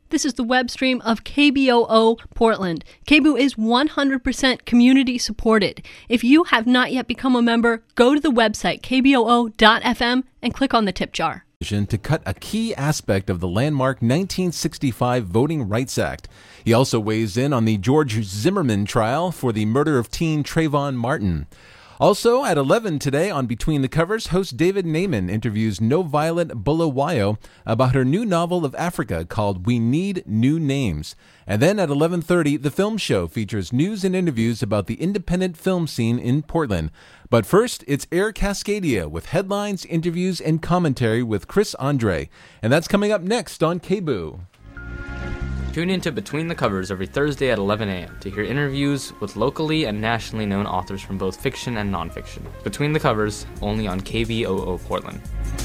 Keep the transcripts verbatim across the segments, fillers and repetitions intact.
This is the web stream of K B O O Portland. K B O O is one hundred percent community supported. If you have not yet become a member, go to the website k b o o dot f m and click on the tip jar. To cut a key aspect of the landmark nineteen sixty-five Voting Rights Act. He also weighs in on the George Zimmerman trial for the murder of teen Trayvon Martin. Also at eleven today on Between the Covers, host David Naiman interviews No Violet Bulawayo about her new novel of Africa called We Need New Names. And then at eleven thirty, The Film Show features news and interviews about the independent film scene in Portland. But first, it's Air Cascadia with headlines, interviews, and commentary with Chris Andre. And that's coming up next on K B O O. Tune in to Between the Covers every Thursday at eleven a.m. to hear interviews with locally and nationally known authors from both fiction and nonfiction. Between the Covers, only on K B O O Portland.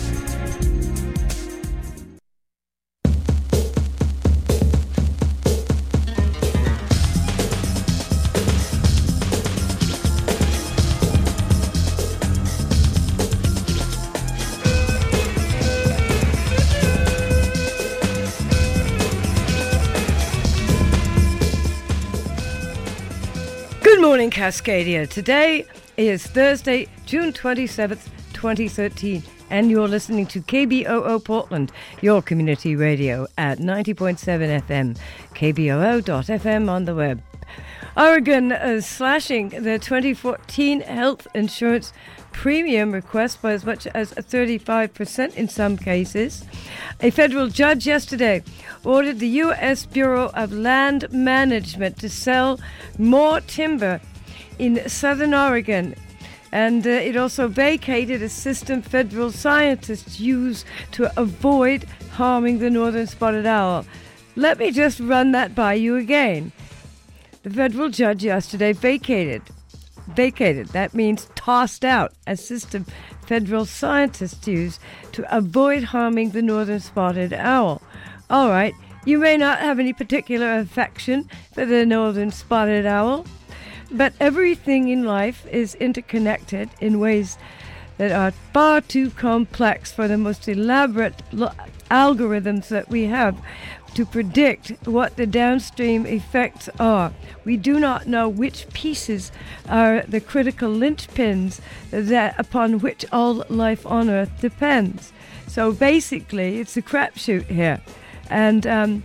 Good morning, Cascadia. Today is Thursday, June twenty-seventh, twenty thirteen, and you're listening to K B O O Portland, your community radio at ninety point seven F M, k b o o dot f m on the web. Oregon is slashing the twenty fourteen health insurance premium request by as much as thirty-five percent in some cases. A federal judge yesterday ordered the U S Bureau of Land Management to sell more timber in southern Oregon. And uh, it also vacated a system federal scientists use to avoid harming the northern spotted owl. Let me just run that by you again. The federal judge yesterday vacated. Vacated. That means tossed out a system federal scientists use to avoid harming the northern spotted owl. All right, you may not have any particular affection for the northern spotted owl, but everything in life is interconnected in ways that are far too complex for the most elaborate lo- algorithms that we have to predict what the downstream effects are. We do not know which pieces are the critical linchpins that upon which all life on Earth depends. So basically, it's a crapshoot here. And um,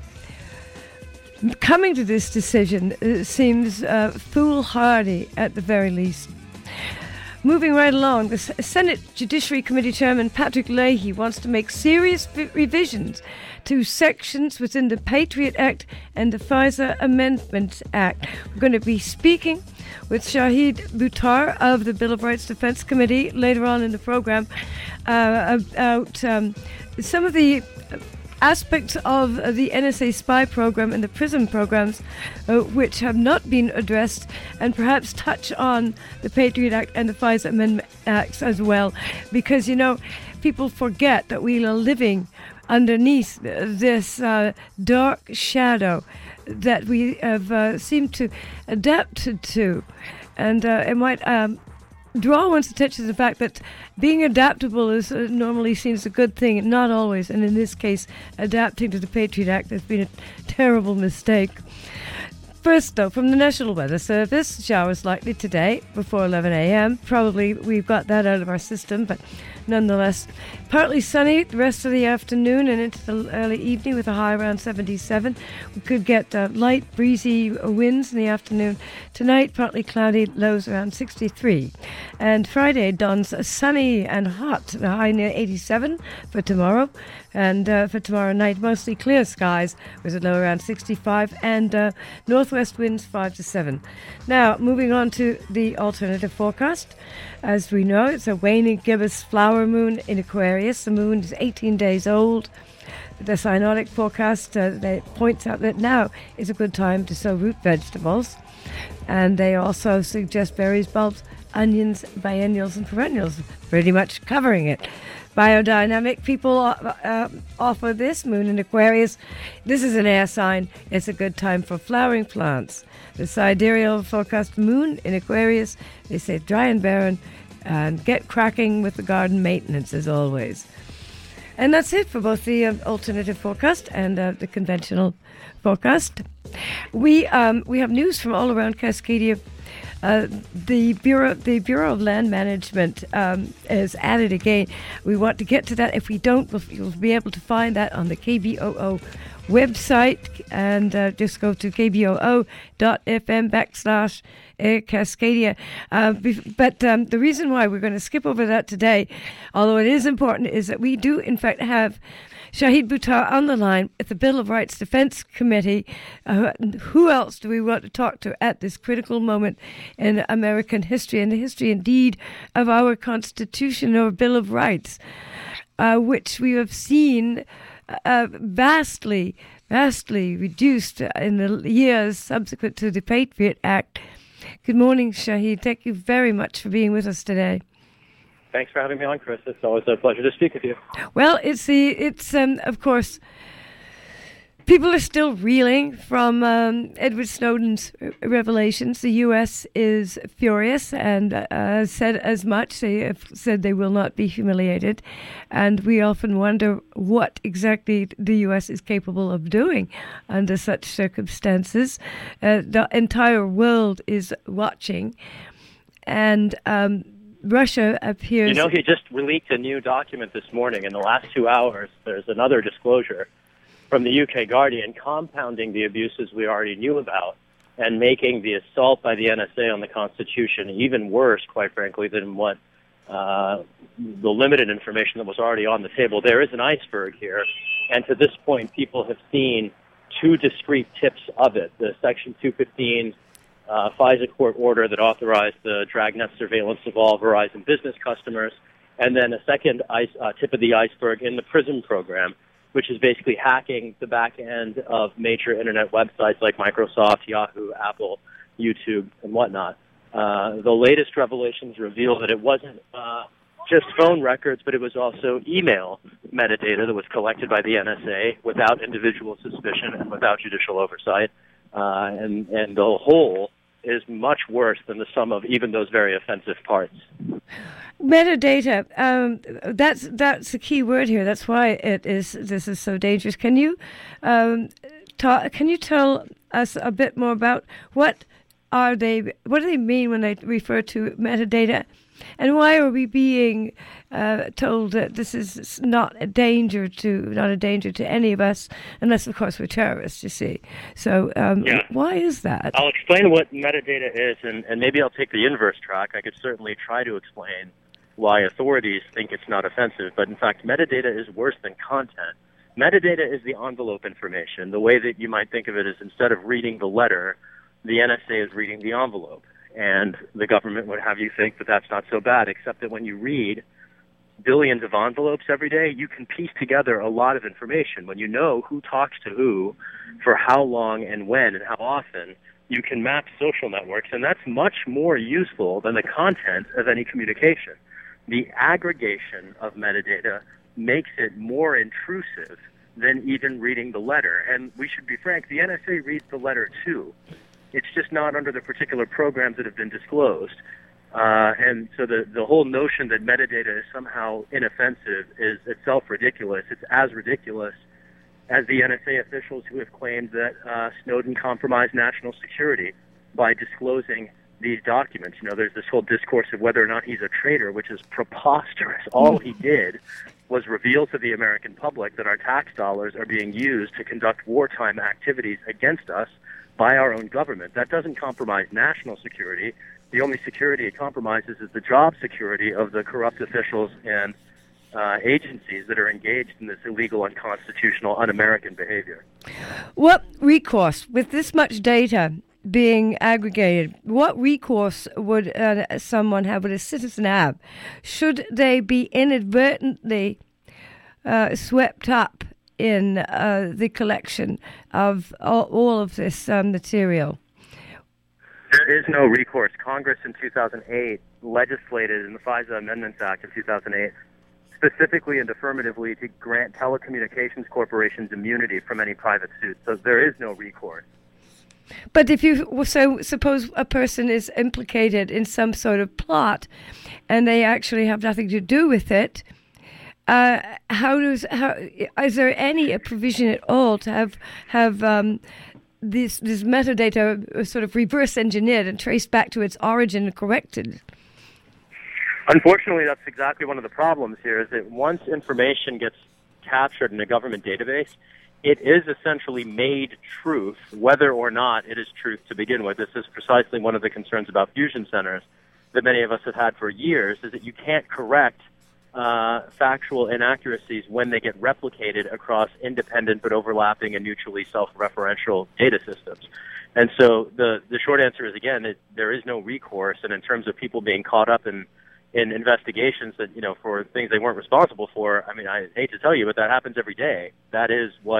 coming to this decision uh, seems uh, foolhardy at the very least. Moving right along, the Senate Judiciary Committee Chairman Patrick Leahy wants to make serious v- revisions to sections within the Patriot Act and the FISA Amendment Act. We're going to be speaking with Shahid Buttar of the Bill of Rights Defense Committee later on in the program uh, about um, some of the aspects of the N S A spy program and the PRISM programs uh, which have not been addressed, and perhaps touch on the Patriot Act and the FISA Amendment Acts as well, because, you know, people forget that we are living underneath this uh, dark shadow that we have uh, seemed to adapt to, and uh, it might um, draw one's attention to the fact that being adaptable is uh, normally seen as a good thing, not always, and in this case, adapting to the Patriot Act has been a terrible mistake. First, though, from the National Weather Service, showers likely today before eleven a.m. Probably we've got that out of our system, but nonetheless, partly sunny the rest of the afternoon and into the early evening with a high around seventy-seven. We could get uh, light, breezy winds in the afternoon. Tonight, partly cloudy, lows around sixty-three. And Friday dawns sunny and hot, the high near eighty-seven for tomorrow. And uh, for tomorrow night, mostly clear skies with a low around sixty-five, and uh, northwest winds five to seven. Now, moving on to the alternative forecast. As we know, it's a waning gibbous flower moon in Aquarius. The moon is eighteen days old. The cyanotic forecast uh, they points out that now is a good time to sow root vegetables. And they also suggest berries, bulbs, onions, biennials, and perennials, pretty much covering it. Biodynamic people uh, offer this moon in Aquarius. This is an air sign. It's a good time for flowering plants. The sidereal forecast moon in Aquarius, they say dry and barren, and get cracking with the garden maintenance as always. And that's it for both the uh, alternative forecast and uh, the conventional forecast. We um, we have news from all around Cascadia. Uh, the Bureau the Bureau of Land Management um, is at it again. We want to get to that. If we don't, we'll, you'll be able to find that on the K B O O website, and uh, just go to kboo.fm backslash Air Cascadia. Uh, but um, the reason why we're going to skip over that today, although it is important, is that we do in fact have Shahid Buttar on the line at the Bill of Rights Defense Committee. Uh, who else do we want to talk to at this critical moment in American history, and the history indeed of our Constitution or Bill of Rights, uh, which we have seen uh, vastly, vastly reduced in the years subsequent to the Patriot Act. Good morning, Shahid. Thank you very much for being with us today. Thanks for having me on, Chris. It's always a pleasure to speak with you. Well, it's the it's um, of course, people are still reeling from um, Edward Snowden's revelations. The U S is furious and uh, said as much. They have said they will not be humiliated, and we often wonder what exactly the U S is capable of doing under such circumstances. Uh, the entire world is watching, and Um, Russia appears... You know, he just released a new document this morning. In the last two hours, there's another disclosure from the U K Guardian compounding the abuses we already knew about and making the assault by the N S A on the Constitution even worse, quite frankly, than what uh, the limited information that was already on the table. There is an iceberg here, and to this point, people have seen two discrete tips of it. The Section two fifteen Uh, FISA court order that authorized the dragnet surveillance of all Verizon business customers, and then a second ice, uh, tip of the iceberg in the PRISM program, which is basically hacking the back end of major internet websites like Microsoft, Yahoo, Apple, YouTube, and whatnot. Uh, the latest revelations reveal that it wasn't uh, just phone records, but it was also email metadata that was collected by the N S A without individual suspicion and without judicial oversight. Uh, and, and the whole is much worse than the sum of even those very offensive parts. Metadata, um, that's that's a key word here. That's why it is. This is so dangerous. Can you um, ta- can you tell us a bit more about what are they? What do they mean when they refer to metadata? And why are we being uh, told that this is not a danger to not a danger to any of us, unless of course we're terrorists? You see, so um, yeah. Why is that? I'll explain what metadata is, and, and maybe I'll take the inverse track. I could certainly try to explain why authorities think it's not offensive, but in fact, metadata is worse than content. Metadata is the envelope information. The way that you might think of it is instead of reading the letter, the N S A is reading the envelope. And the government would have you think that that's not so bad, except that when you read billions of envelopes every day, you can piece together a lot of information. When you know who talks to who, for how long and when and how often, you can map social networks, and that's much more useful than the content of any communication. The aggregation of metadata makes it more intrusive than even reading the letter. And we should be frank, the N S A reads the letter too. It's just not under the particular programs that have been disclosed. Uh, and so the, the whole notion that metadata is somehow inoffensive is itself ridiculous. It's as ridiculous as the N S A officials who have claimed that uh, Snowden compromised national security by disclosing these documents. You know, there's this whole discourse of whether or not he's a traitor, which is preposterous. All he did was reveal to the American public that our tax dollars are being used to conduct wartime activities against us by our own government. That doesn't compromise national security. The only security it compromises is the job security of the corrupt officials and uh, agencies that are engaged in this illegal, unconstitutional, un-American behavior. What recourse, with this much data being aggregated, what recourse would uh, someone have, would a citizen have, should they be inadvertently uh, swept up in uh, the collection of all, all of this um, material? There is no recourse. Congress in two thousand eight legislated in the FISA Amendments Act of two thousand eight specifically and affirmatively to grant telecommunications corporations immunity from any private suit. So there is no recourse. But if you so suppose a person is implicated in some sort of plot and they actually have nothing to do with it, Uh, how does how is there any provision at all to have have um, this this metadata sort of reverse engineered and traced back to its origin and corrected? Unfortunately, that's exactly one of the problems here, is that once information gets captured in a government database, it is essentially made truth, whether or not it is truth to begin with. This is precisely one of the concerns about fusion centers that many of us have had for years, is that you can't correct uh, factual inaccuracies when they get replicated across independent but overlapping and mutually self-referential data systems. And so the, the short answer is, again, it, there is no recourse, and in terms of people being caught up in in investigations that, you know, for things they weren't responsible for, I mean, I hate to tell you, but that happens every day. That is what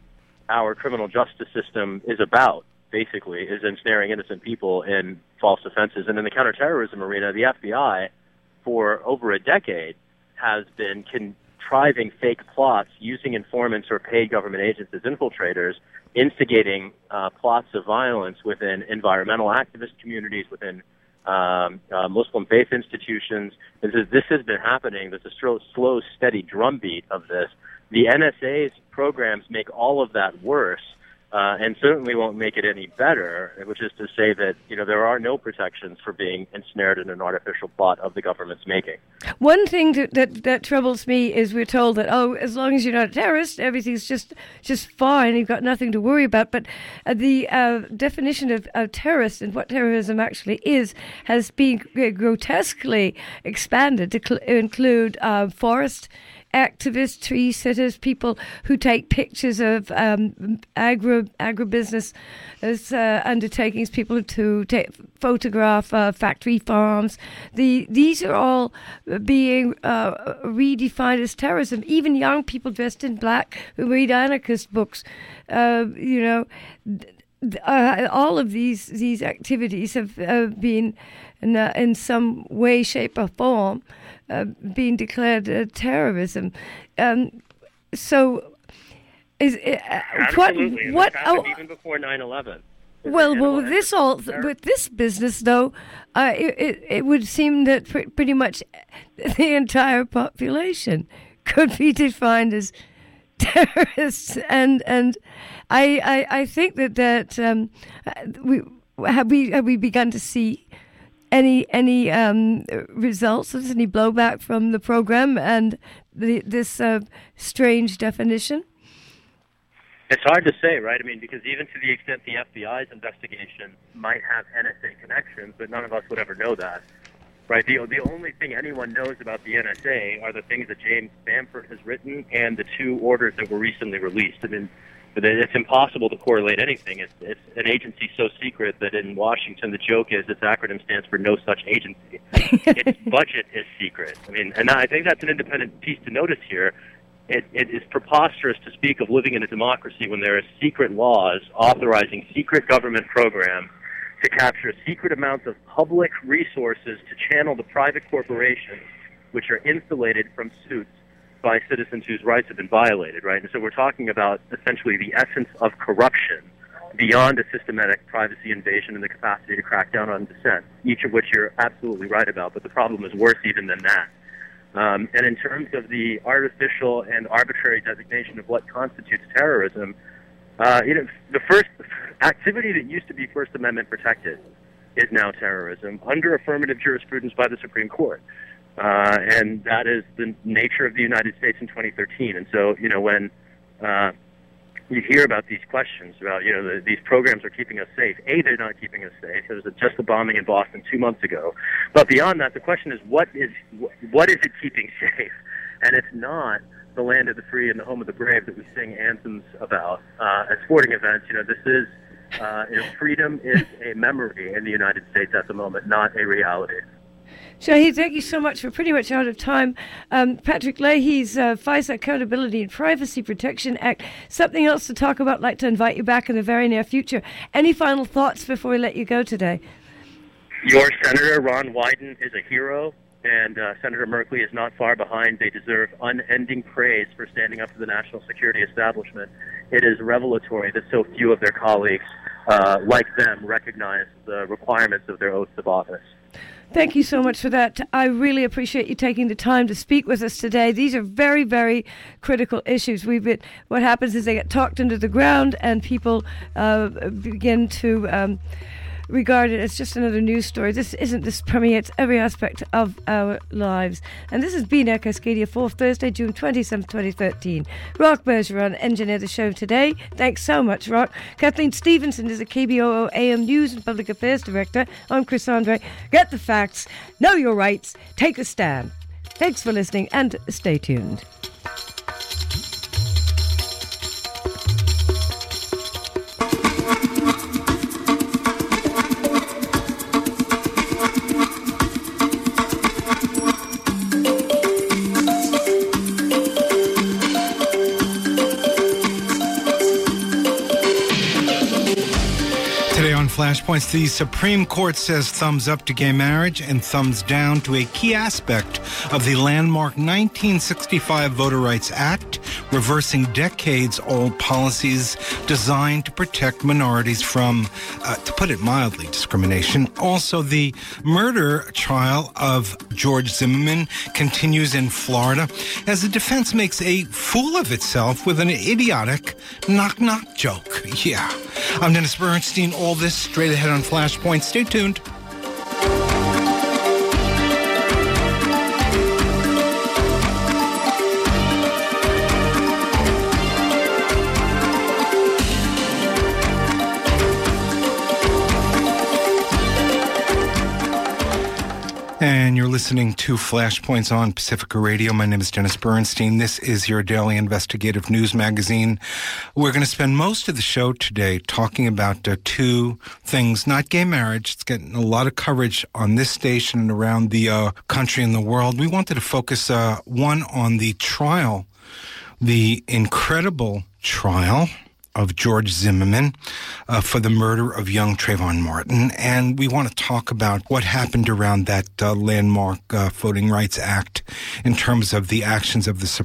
our criminal justice system is about, basically, is ensnaring innocent people in false offenses. And in the counterterrorism arena, the F B I, for over a decade, has been contriving fake plots using informants or paid government agents as infiltrators, instigating uh, plots of violence within environmental activist communities, within Um, uh, Muslim faith institutions. This, is, this has been happening. There's a slow, slow, steady drumbeat of this. The N S A's programs make all of that worse, uh, and certainly won't make it any better, which is to say that, you know, there are no protections for being ensnared in an artificial plot of the government's making. One thing that, that, that troubles me is we're told that, oh, as long as you're not a terrorist, everything's just just fine, you've got nothing to worry about. But uh, the uh, definition of, of terrorist and what terrorism actually is has been grotesquely expanded to cl- include uh, forest activists, tree sitters, people who take pictures of um, agro agribusiness as uh, undertakings, people to take, photograph uh, factory farms. The these are all being uh, redefined as terrorism. Even young people dressed in black who read anarchist books, uh, you know. Uh, all of these these activities have uh, been, in, uh, in some way, shape, or form, uh, being declared uh, terrorism. Um, so, is uh, Absolutely. what? What? Happened Oh, even before nine eleven. well, well, with this all with this business though, uh, it, it it would seem that pr- pretty much the entire population could be defined as terrorists, and and I, I I think that that um, we have we have we begun to see any any um, results, any blowback from the program and the, this uh, strange definition. It's hard to say, right? I mean, because even to the extent the F B I's investigation might have N S A connections, but none of us would ever know that. Right, the the only thing anyone knows about the N S A are the things that James Bamford has written and the two orders that were recently released. I mean, it's impossible to correlate anything. It's, it's an agency so secret that in Washington the joke is its acronym stands for no such agency. Its budget is secret. I mean, and I think that's an independent piece to notice here. It, it is preposterous to speak of living in a democracy when there are secret laws authorizing secret government programs to capture secret amounts of public resources to channel the private corporations which are insulated from suits by citizens whose rights have been violated, right? And so we're talking about essentially the essence of corruption beyond a systematic privacy invasion and the capacity to crack down on dissent, each of which you're absolutely right about, but the problem is worse even than that. Um, and in terms of the artificial and arbitrary designation of what constitutes terrorism, Uh, you know, the first activity that used to be First Amendment protected is now terrorism under affirmative jurisprudence by the Supreme Court. Uh, and that is the nature of the United States in twenty thirteen. And so, you know, when uh, you hear about these questions about, you know, the, these programs are keeping us safe, A, they're not keeping us safe. There was a, just a bombing in Boston two months ago. But beyond that, the question is, what is what is it keeping safe? And it's not the land of the free and the home of the brave that we sing anthems about uh, at sporting events. You know, this is, uh, you know, freedom is a memory in the United States at the moment, not a reality. Shahid, thank you so much. We're pretty much out of time. Um, Patrick Leahy's uh, FISA Accountability and Privacy Protection Act. Something else to talk about. I'd like to invite you back in the very near future. Any final thoughts before we let you go today? Your Senator, Ron Wyden, is a hero. And uh, Senator Merkley is not far behind. They deserve unending praise for standing up to the national security establishment. It is revelatory that so few of their colleagues, uh, like them, recognize the requirements of their oaths of office. Thank you so much for that. I really appreciate you taking the time to speak with us today. These are very, very critical issues. We've been, what happens is they get talked into the ground and people uh, begin to um, regard it as just another news story. This isn't. This permeates every aspect of our lives. And this has been Air Cascadia for Thursday, June twenty-seventh, twenty thirteen. Rock Bergeron engineered the show today. Thanks so much, Rock. Kathleen Stevenson is a K B O O A M News and Public Affairs Director. I'm Chris Andre. Get the facts, know your rights, take a stand. Thanks for listening and stay tuned. Flashpoints, the Supreme Court says thumbs up to gay marriage and thumbs down to a key aspect of the landmark nineteen sixty-five Voter Rights Act, reversing decades-old policies designed to protect minorities from, uh, to put it mildly, discrimination. Also, the murder trial of George Zimmerman continues in Florida as the defense makes a fool of itself with an idiotic knock-knock joke. Yeah. I'm Dennis Bernstein. All this straight ahead on Flashpoint. Stay tuned. And you're listening to Flashpoints on Pacifica Radio. My name is Dennis Bernstein. This is your daily investigative news magazine. We're going to spend most of the show today talking about uh, two things. Not gay marriage. It's getting a lot of coverage on this station and around the uh, country and the world. We wanted to focus, uh, one, on the trial, the incredible trial of George Zimmerman uh, for the murder of young Trayvon Martin. And we want to talk about what happened around that uh, landmark uh, Voting Rights Act in terms of the actions of the